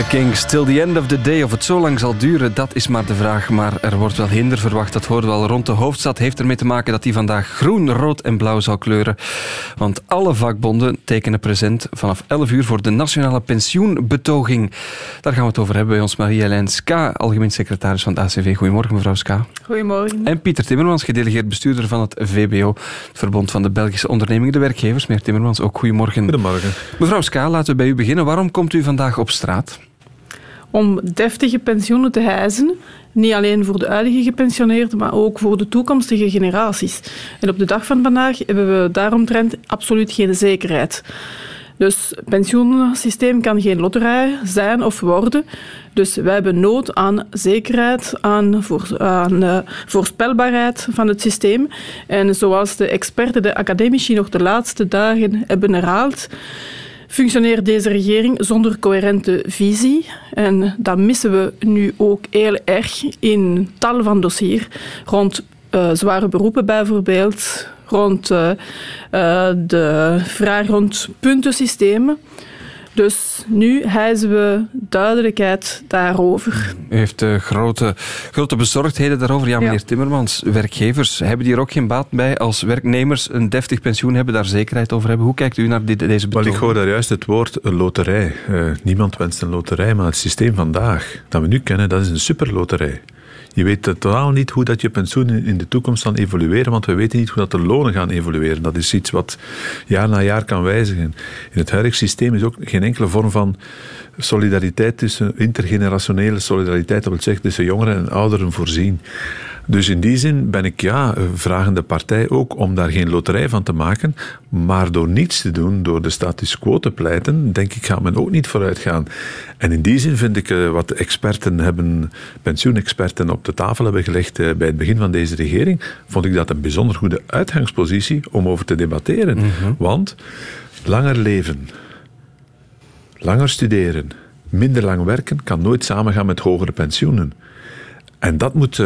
Kings, till the end of the day. Of het zo lang zal duren, dat is maar de vraag. Maar er wordt wel hinder verwacht, dat hoort wel rond de hoofdstad. Heeft ermee te maken dat die vandaag groen, rood en blauw zal kleuren. Want alle vakbonden tekenen present vanaf 11 uur voor de nationale pensioenbetoging. Daar gaan we het over hebben bij ons. Marie-Hélène Ska, algemeen secretaris van het ACV. Goedemorgen, mevrouw Ska. Goedemorgen. En Pieter Timmermans, gedelegeerd bestuurder van het VBO, het Verbond van de Belgische Ondernemingen, de werkgevers. Meneer Timmermans, ook goedemorgen. Goedemorgen. Mevrouw Ska, laten we bij u beginnen. Waarom komt u vandaag op straat? Om deftige pensioenen te hijsen, niet alleen voor de huidige gepensioneerden, maar ook voor de toekomstige generaties. En op de dag van vandaag hebben we daaromtrent absoluut geen zekerheid. Dus het pensioensysteem kan geen loterij zijn of worden. Dus wij hebben nood aan zekerheid, aan voorspelbaarheid van het systeem. En zoals de experten, de academici nog de laatste dagen hebben herhaald, functioneert deze regering zonder coherente visie. En dat missen we nu ook heel erg in tal van dossiers. Rond zware beroepen bijvoorbeeld, rond de vraag rond puntensystemen. Dus nu hijzen we duidelijkheid daarover. U heeft grote bezorgdheden daarover. Ja, meneer Timmermans, werkgevers, hebben die er ook geen baat bij als werknemers een deftig pensioen hebben, daar zekerheid over hebben? Hoe kijkt u naar deze betoging? Wel, ik hoor daar juist het woord loterij. Niemand wenst een loterij, maar het systeem vandaag, dat we nu kennen, dat is een superloterij. Je weet totaal niet hoe dat je pensioen in de toekomst zal evolueren, want we weten niet hoe dat de lonen gaan evolueren. Dat is iets wat jaar na jaar kan wijzigen. In het huidige systeem is ook geen enkele vorm van solidariteit intergenerationele solidariteit, dat wil zeggen tussen jongeren en ouderen voorzien. Dus in die zin ben ik vragende partij ook om daar geen loterij van te maken, maar door niets te doen, door de status quo te pleiten, denk ik gaat men ook niet vooruit gaan. En in die zin vind ik wat de pensioenexperten op de tafel hebben gelegd bij het begin van deze regering, vond ik dat een bijzonder goede uitgangspositie om over te debatteren. Mm-hmm. Want langer leven, langer studeren, minder lang werken, kan nooit samengaan met hogere pensioenen. En dat moet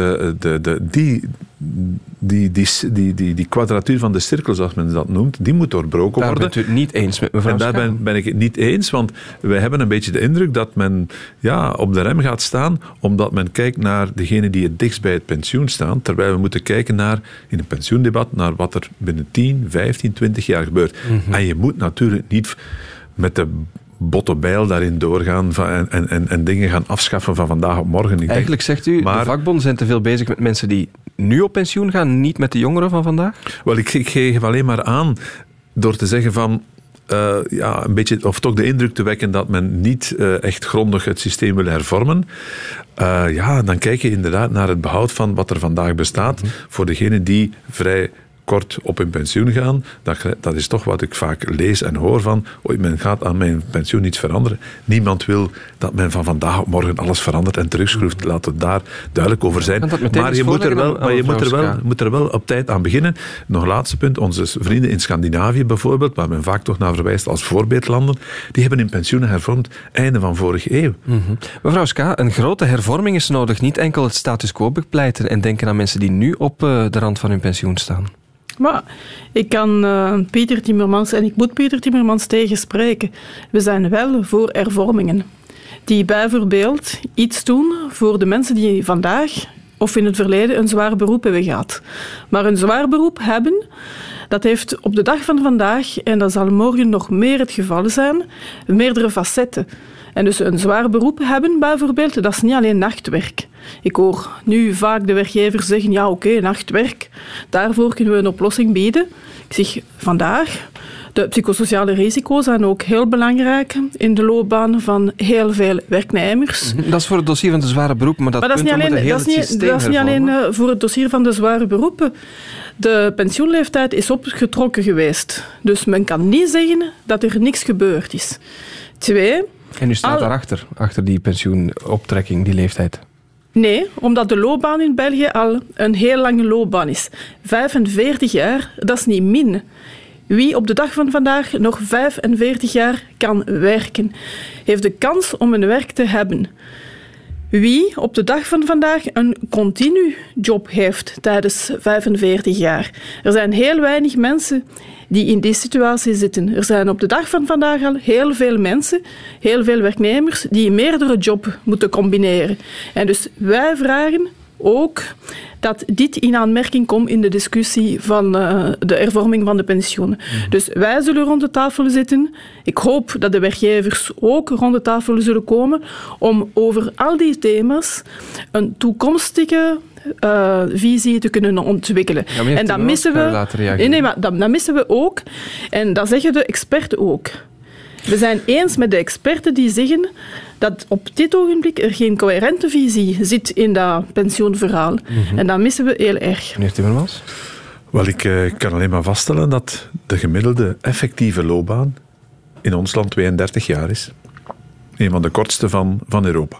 die kwadratuur van de cirkel, zoals men dat noemt, die moet doorbroken worden. Daar bent u het niet eens met mevrouw Ska? En daar ben ik het niet eens, want wij hebben een beetje de indruk dat men op de rem gaat staan, omdat men kijkt naar degenen die het dichtst bij het pensioen staan, terwijl we moeten kijken naar, in een pensioendebat, naar wat er binnen 10, 15, 20 jaar gebeurt. Mm-hmm. En je moet natuurlijk niet met de botte bijl daarin doorgaan en dingen gaan afschaffen van vandaag op morgen. Eigenlijk zegt u, de vakbonden zijn te veel bezig met mensen die nu op pensioen gaan, niet met de jongeren van vandaag? Wel, ik geef alleen maar aan door te zeggen van een beetje, of toch de indruk te wekken dat men niet echt grondig het systeem wil hervormen. Dan kijk je inderdaad naar het behoud van wat er vandaag bestaat voor degenen die vrij kort op hun pensioen gaan. Dat is toch wat ik vaak lees en hoor van, men gaat aan mijn pensioen iets veranderen. Niemand wil dat men van vandaag op morgen alles verandert en terugschroeft. Laat het daar duidelijk over zijn. Maar je moet er wel op tijd aan beginnen. Nog een laatste punt. Onze vrienden in Scandinavië bijvoorbeeld, waar men vaak toch naar verwijst als voorbeeldlanden, die hebben hun pensioenen hervormd einde van vorige eeuw. Mm-hmm. Mevrouw Ska, een grote hervorming is nodig. Niet enkel het status quo bepleiten en denken aan mensen die nu op de rand van hun pensioen staan. Maar ik kan Pieter Timmermans, en ik moet Pieter Timmermans tegenspreken, we zijn wel voor hervormingen. Die bijvoorbeeld iets doen voor de mensen die vandaag of in het verleden een zwaar beroep hebben gehad. Maar een zwaar beroep hebben, dat heeft op de dag van vandaag, en dat zal morgen nog meer het geval zijn, meerdere facetten. En dus een zwaar beroep hebben bijvoorbeeld, dat is niet alleen nachtwerk. Ik hoor nu vaak de werkgevers zeggen, oké, nachtwerk, daarvoor kunnen we een oplossing bieden. Ik zeg, vandaag, de psychosociale risico's zijn ook heel belangrijk in de loopbaan van heel veel werknemers. Dat is voor het dossier van de zware beroepen, maar dat is niet alleen voor het dossier van de zware beropen. De pensioenleeftijd is opgetrokken geweest. Dus men kan niet zeggen dat er niks gebeurd is. 2... En u staat daarachter, achter die pensioenoptrekking, die leeftijd? Nee, omdat de loopbaan in België al een heel lange loopbaan is. 45 jaar, dat is niet min. Wie op de dag van vandaag nog 45 jaar kan werken, heeft de kans om een werk te hebben. Wie op de dag van vandaag een continu job heeft tijdens 45 jaar? Er zijn heel weinig mensen die in die situatie zitten. Er zijn op de dag van vandaag al heel veel mensen, heel veel werknemers, die meerdere jobs moeten combineren. En dus wij vragen ook dat dit in aanmerking komt in de discussie van de hervorming van de pensioenen. Dus wij zullen rond de tafel zitten. Ik hoop dat de werkgevers ook rond de tafel zullen komen om over al die thema's een toekomstige visie te kunnen ontwikkelen. Ja, en dat missen we. Nee, maar dat missen we ook. En dat zeggen de experten ook. We zijn eens met de experten die zeggen dat op dit ogenblik er geen coherente visie zit in dat pensioenverhaal. Mm-hmm. En dat missen we heel erg. Meneer Timmermans? Wel, ik kan alleen maar vaststellen dat de gemiddelde effectieve loopbaan in ons land 32 jaar is. Een van de kortste van Europa.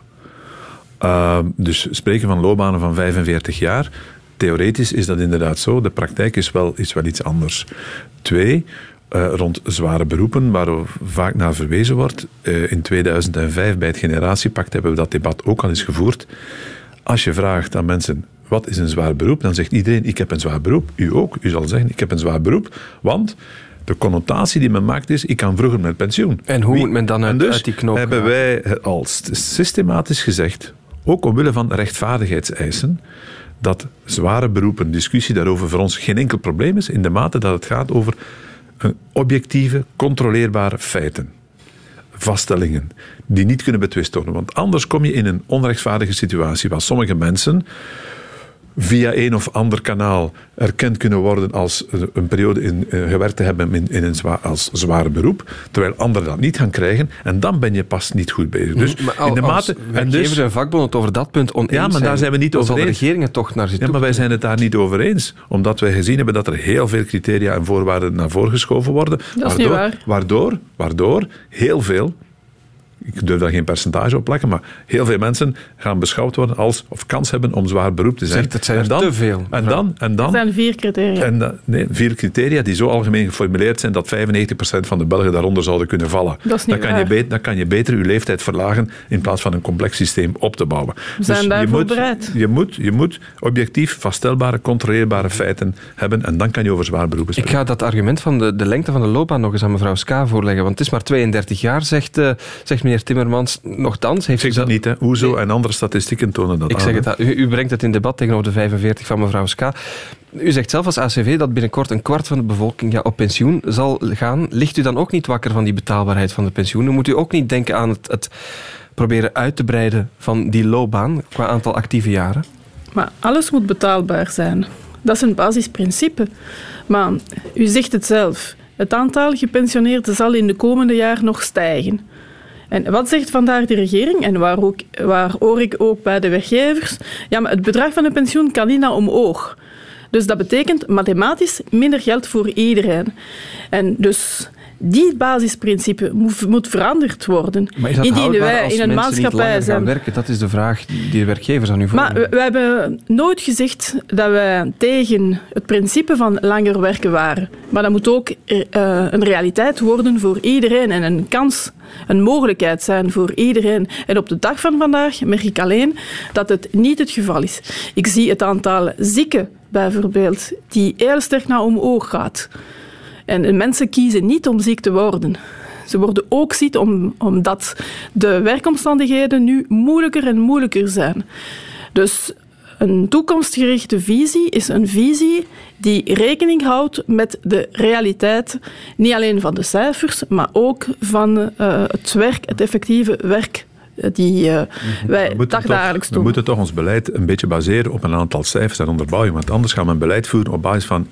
Dus spreken van loopbanen van 45 jaar. Theoretisch is dat inderdaad zo. De praktijk is wel iets anders. 2... rond zware beroepen, waar vaak naar verwezen wordt. In 2005 bij het Generatiepact hebben we dat debat ook al eens gevoerd. Als je vraagt aan mensen, wat is een zwaar beroep? Dan zegt iedereen, ik heb een zwaar beroep. U ook. U zal zeggen, ik heb een zwaar beroep. Want de connotatie die men maakt is, ik kan vroeger met pensioen. En hoe moet men dan uit die knoop hebben wij al systematisch gezegd, ook omwille van rechtvaardigheidseisen, dat zware beroepen, discussie daarover voor ons geen enkel probleem is, in de mate dat het gaat over objectieve, controleerbare feiten. Vaststellingen die niet kunnen betwist worden. Want anders kom je in een onrechtvaardige situatie waar sommige mensen via een of ander kanaal erkend kunnen worden als een periode gewerkt te hebben als zwaar beroep, terwijl anderen dat niet gaan krijgen. En dan ben je pas niet goed bezig. Dus in de mate... werkgevers en vakbonden het over dat punt oneens zijn. Ja, maar daar zijn we niet over eens. De regeringen toch naar zitten. Ja, maar wij zijn het daar niet over eens. Omdat wij gezien hebben dat er heel veel criteria en voorwaarden naar voren geschoven worden. Dat is niet waar. Waardoor heel veel, ik durf daar geen percentage op plakken, maar heel veel mensen gaan beschouwd worden als, of kans hebben om zwaar beroep te zijn. Zegt, het zijn er te veel. En dan... Er zijn 4 criteria. 4 criteria die zo algemeen geformuleerd zijn dat 95% van de Belgen daaronder zouden kunnen vallen. Dat is niet waar. Dan kan je beter je leeftijd verlagen in plaats van een complex systeem op te bouwen. We zijn daarvoor bereid. Je moet objectief vaststelbare, controleerbare feiten hebben en dan kan je over zwaar beroepen spreken. Ik ga dat argument van de lengte van de loopbaan nog eens aan mevrouw Ska voorleggen, want het is maar 32 jaar, zegt meneer Timmermans. Nochtans heeft ik zeg dat niet, hè. Hoezo en andere statistieken tonen dat ik aan. Zeg het, u brengt het in debat tegenover de 45 van mevrouw Ska. U zegt zelf als ACV dat binnenkort een kwart van de bevolking op pensioen zal gaan. Ligt u dan ook niet wakker van die betaalbaarheid van de pensioenen? Moet u ook niet denken aan het proberen uit te breiden van die loopbaan qua aantal actieve jaren? Maar alles moet betaalbaar zijn. Dat is een basisprincipe. Maar u zegt het zelf. Het aantal gepensioneerden zal in de komende jaren nog stijgen. En wat zegt vandaag de regering, en waar hoor ik ook bij de werkgevers? Ja, maar het bedrag van de pensioen kan niet naar omhoog. Dus dat betekent mathematisch minder geld voor iedereen. En dus die basisprincipe moet veranderd worden. Maar is dat indien houdbaar wij als in een mensen maatschappij niet langer zijn? gaan werken? Dat is de vraag die de werkgevers aan u vormen. Maar we hebben nooit gezegd dat wij tegen het principe van langer werken waren. Maar dat moet ook een realiteit worden voor iedereen en een kans, een mogelijkheid zijn voor iedereen. En op de dag van vandaag merk ik alleen dat het niet het geval is. Ik zie het aantal zieken, bijvoorbeeld, die heel sterk naar omhoog gaat. En mensen kiezen niet om ziek te worden. Ze worden ook ziek omdat de werkomstandigheden nu moeilijker en moeilijker zijn. Dus een toekomstgerichte visie is een visie die rekening houdt met de realiteit, niet alleen van de cijfers, maar ook van het werk, het effectieve werk die wij dagelijks doen. We moeten toch ons beleid een beetje baseren op een aantal cijfers en onderbouwing, want anders gaan we een beleid voeren op basis van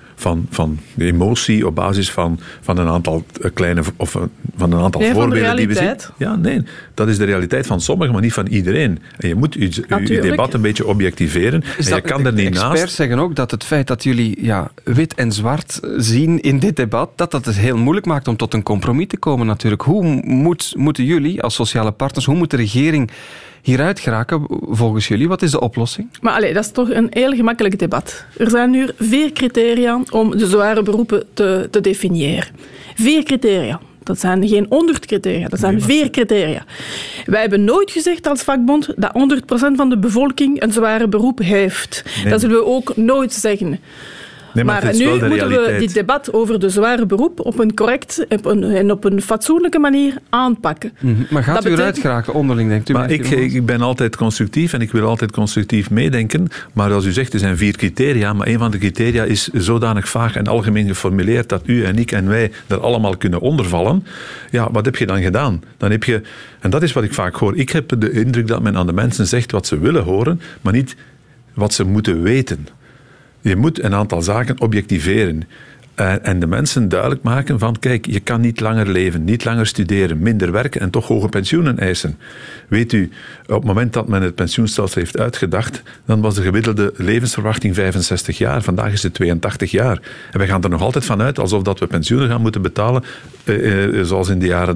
emotie, op basis van een aantal kleine of van een aantal voorbeelden die we zien. Ja, nee, dat is de realiteit van sommigen, maar niet van iedereen. En je moet je debat een beetje objectiveren. En je kan er niet naast. Experts zeggen ook dat het feit dat jullie wit en zwart zien in dit debat, dat het heel moeilijk maakt om tot een compromis te komen natuurlijk. Hoe moeten jullie als sociale partners, hoe moet de regering hieruit geraken volgens jullie? Wat is de oplossing? Maar dat is toch een heel gemakkelijk debat. Er zijn nu 4 criteria om de zware beroepen te definiëren. 4 criteria. Dat zijn geen 100 criteria, dat zijn 4 criteria. Wij hebben nooit gezegd als vakbond dat 100% van de bevolking een zware beroep heeft. Nee. Dat zullen we ook nooit zeggen. Nee, maar nu moeten we dit debat over de zware beroep op een correct en op een fatsoenlijke manier aanpakken. Maar gaat u eruit geraken onderling, denkt u? Maar ik ben altijd constructief en ik wil altijd constructief meedenken. Maar als u zegt, er zijn 4 criteria, maar een van de criteria is zodanig vaag en algemeen geformuleerd dat u en ik en wij er allemaal kunnen ondervallen. Ja, wat heb je dan gedaan? Dan heb je, en dat is wat ik vaak hoor, ik heb de indruk dat men aan de mensen zegt wat ze willen horen, maar niet wat ze moeten weten. Je moet een aantal zaken objectiveren en de mensen duidelijk maken van kijk, je kan niet langer leven, niet langer studeren, minder werken en toch hoge pensioenen eisen. Weet u, op het moment dat men het pensioenstelsel heeft uitgedacht, dan was de gemiddelde levensverwachting 65 jaar. Vandaag is het 82 jaar. En we gaan er nog altijd van uit alsof dat we pensioenen gaan moeten betalen zoals in de jaren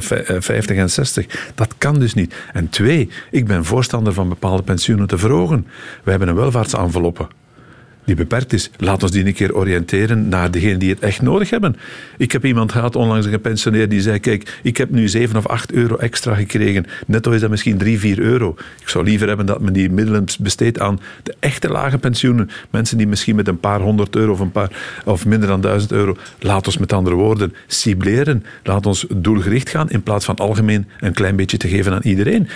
50 en 60. Dat kan dus niet. En 2, ik ben voorstander van bepaalde pensioenen te verhogen. We hebben een welvaartsenveloppe die beperkt is. Laat ons die een keer oriënteren naar degenen die het echt nodig hebben. Ik heb iemand gehad, onlangs een gepensioneerd, die zei, kijk, ik heb nu 7 of 8 euro extra gekregen. Netto is dat misschien 3, 4 euro. Ik zou liever hebben dat men die middelen besteedt aan de echte lage pensioenen. Mensen die misschien met een paar 100 euro of minder dan 1000 euro. Laat ons met andere woorden cibleren. Laat ons doelgericht gaan in plaats van algemeen een klein beetje te geven aan iedereen.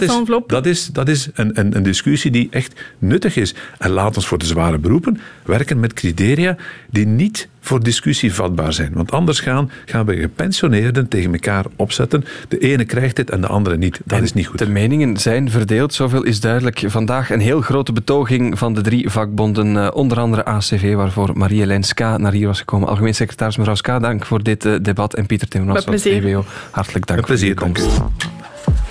Dat is een discussie die echt nuttig is. En laat ons voor de zware beroepen werken met criteria die niet voor discussie vatbaar zijn. Want anders gaan we gepensioneerden tegen elkaar opzetten. De ene krijgt het en de andere niet. Dat is niet goed. De meningen zijn verdeeld, zoveel is duidelijk. Vandaag een heel grote betoging van de 3 vakbonden, onder andere ACV, waarvoor Marie-Helene Ska naar hier was gekomen. Algemeen secretaris mevrouw Ska, dank voor dit debat. En Pieter Timmermans van het VWO, hartelijk dank voor uw komst.